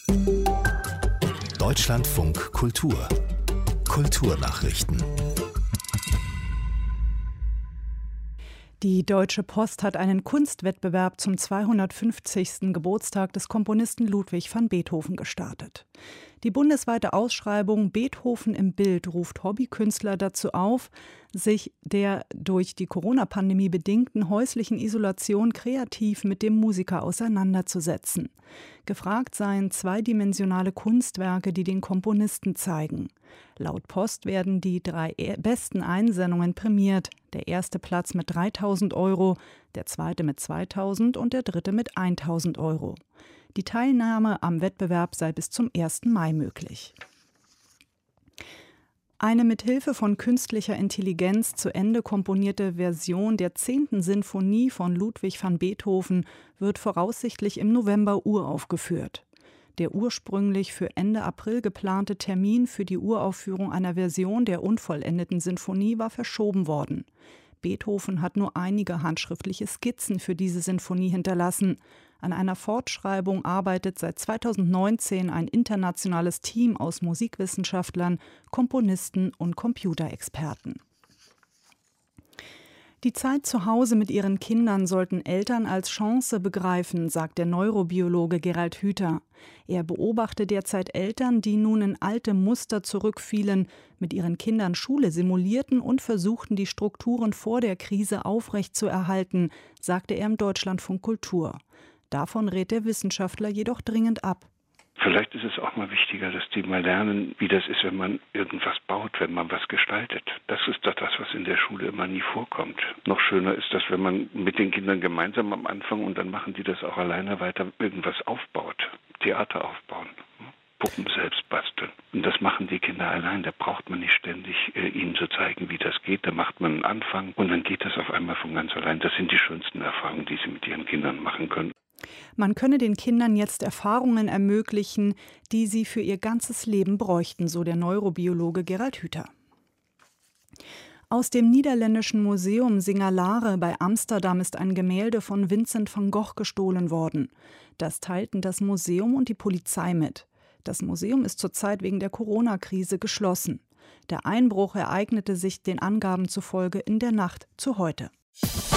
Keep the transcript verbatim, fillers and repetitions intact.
Deutschlandfunk Kultur. Kulturnachrichten. Die Deutsche Post hat einen Kunstwettbewerb zum zweihundertfünfzigsten Geburtstag des Komponisten Ludwig van Beethoven gestartet. Die bundesweite Ausschreibung Beethoven im Bild ruft Hobbykünstler dazu auf, sich der durch die Corona-Pandemie bedingten häuslichen Isolation kreativ mit dem Musiker auseinanderzusetzen. Gefragt seien zweidimensionale Kunstwerke, die den Komponisten zeigen. Laut Post werden die drei besten Einsendungen prämiert. Der erste Platz mit dreitausend Euro, der zweite mit zweitausend und der dritte mit tausend Euro. Die Teilnahme am Wettbewerb sei bis zum ersten Mai möglich. Eine mit Hilfe von künstlicher Intelligenz zu Ende komponierte Version der zehnten Sinfonie von Ludwig van Beethoven wird voraussichtlich im November uraufgeführt. Der ursprünglich für Ende April geplante Termin für die Uraufführung einer Version der unvollendeten Sinfonie war verschoben worden. Beethoven hat nur einige handschriftliche Skizzen für diese Sinfonie hinterlassen. An einer Fortschreibung arbeitet seit zweitausendneunzehn ein internationales Team aus Musikwissenschaftlern, Komponisten und Computerexperten. Die Zeit zu Hause mit ihren Kindern sollten Eltern als Chance begreifen, sagt der Neurobiologe Gerald Hüther. Er beobachte derzeit Eltern, die nun in alte Muster zurückfielen, mit ihren Kindern Schule simulierten und versuchten, die Strukturen vor der Krise aufrechtzuerhalten, sagte er im Deutschlandfunk Kultur. Davon rät der Wissenschaftler jedoch dringend ab. Vielleicht ist es auch mal wichtiger, dass die mal lernen, wie das ist, wenn man irgendwas baut, wenn man was gestaltet. Das ist doch das, was in der Schule immer nie vorkommt. Noch schöner ist das, wenn man mit den Kindern gemeinsam am Anfang und dann machen die das auch alleine weiter, irgendwas aufbaut, Theater aufbauen, Puppen selbst basteln. Und das machen die Kinder allein. Da braucht man nicht ständig äh, ihnen zu zeigen, wie das geht. Da macht man einen Anfang und dann geht das auf einmal von ganz allein. Das sind die schönsten Erfahrungen, die sie mit ihren Kindern machen können. Man könne den Kindern jetzt Erfahrungen ermöglichen, die sie für ihr ganzes Leben bräuchten, so der Neurobiologe Gerald Hüther. Aus dem niederländischen Museum Singalare bei Amsterdam ist ein Gemälde von Vincent van Gogh gestohlen worden. Das teilten das Museum und die Polizei mit. Das Museum ist zurzeit wegen der Corona-Krise geschlossen. Der Einbruch ereignete sich den Angaben zufolge in der Nacht zu heute.